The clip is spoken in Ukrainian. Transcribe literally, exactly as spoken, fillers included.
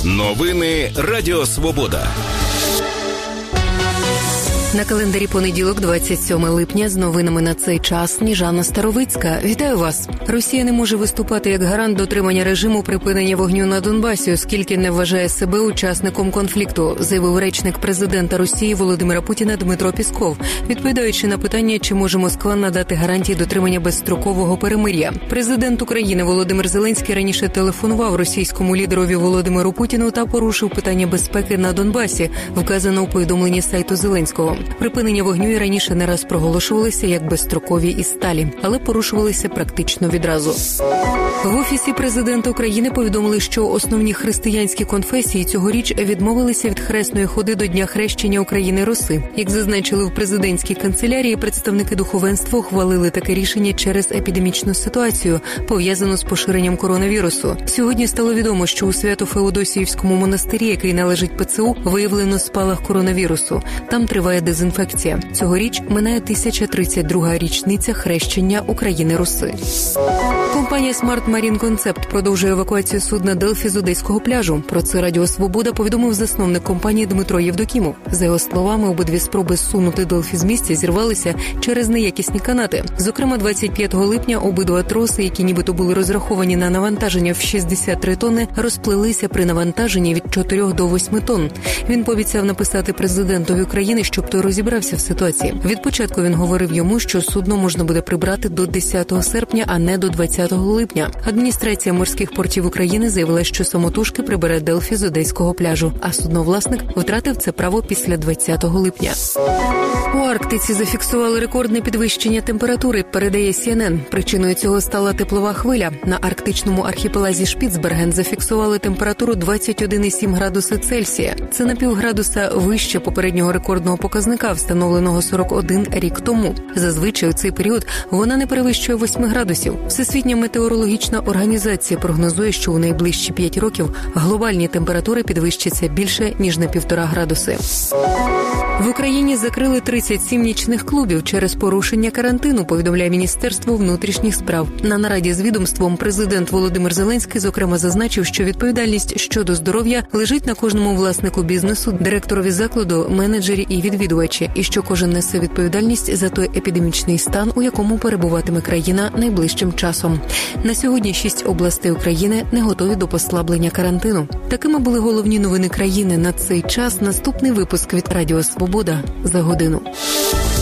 Новини Радіо Свобода. На календарі понеділок, двадцять сьоме липня, з новинами на цей час Сніжана Старовицька. Вітаю вас! Росія не може виступати як гарант дотримання режиму припинення вогню на Донбасі, оскільки не вважає себе учасником конфлікту, заявив речник президента Росії Володимира Путіна Дмитро Пісков, відповідаючи на питання, чи може Москва надати гарантії дотримання безстрокового перемир'я. Президент України Володимир Зеленський раніше телефонував російському лідерові Володимиру Путіну та порушив питання безпеки на Донбасі, вказано у повідомленні сайту Зеленського. Припинення вогню і раніше не раз проголошувалися як безстрокові і сталі, але порушувалися практично відразу. В Офісі президента України повідомили, що основні християнські конфесії цьогоріч відмовилися від хресної ходи до Дня хрещення України Руси. Як зазначили в президентській канцелярії, представники духовенства ухвалили таке рішення через епідемічну ситуацію, пов'язану з поширенням коронавірусу. Сьогодні стало відомо, що у Свято-Феодосіївському монастирі, який належить ПЦУ, виявлено спалах коронавірусу. Там триває дезінфекція. Цьогоріч минає тисяча тридцять друга річниця хрещення України Руси. Компанія Smart Marine Concept продовжує евакуацію судна «Делфі» з одеського пляжу. Про це Радіо Свобода повідомив засновник компанії Дмитро Євдокімов. За його словами, обидві спроби зсунути «Делфі» з місця зірвалися через неякісні канати. Зокрема, двадцять п'ятого липня обидва троси, які нібито були розраховані на навантаження в шістдесят три тонни, розплилися при навантаженні від чотирьох до восьми тонн. Він пообіцяв написати президентові України, щоб той розібрався в ситуації. Від початку він говорив йому, що судно можна буде прибрати до десятого серпня, а не до двадцятого липня. Адміністрація морських портів України заявила, що самотужки прибере «Делфі» з одеського пляжу, а судновласник втратив це право після двадцятого липня. У Арктиці зафіксували рекордне підвищення температури, передає Сі Ен Ен. Причиною цього стала теплова хвиля. На арктичному архіпелазі Шпіцберген зафіксували температуру двадцять один цілих сім градуса Цельсія. Це на півградуса вище попереднього рекордного показника, встановленого сорок один рік тому. Зазвичай у цей період вона не перевищує восьми градусів. Всесвітня метеорологічна організація прогнозує, що у найближчі п'ять років глобальні температури підвищаться більше, ніж на півтора градуси. В Україні закрили тридцять сім нічних клубів через порушення карантину, повідомляє Міністерство внутрішніх справ. На нараді з відомством президент Володимир Зеленський, зокрема, зазначив, що відповідальність щодо здоров'я лежить на кожному власнику бізнесу, директорові закладу, менеджері і відвідувачі, і що кожен несе відповідальність за той епідемічний стан, у якому перебуватиме країна найближчим часом. На сьогодні шість областей України не готові до послаблення карантину. Такими були головні новини країни на цей час. Наступний випуск від Радіо Свобода за годину.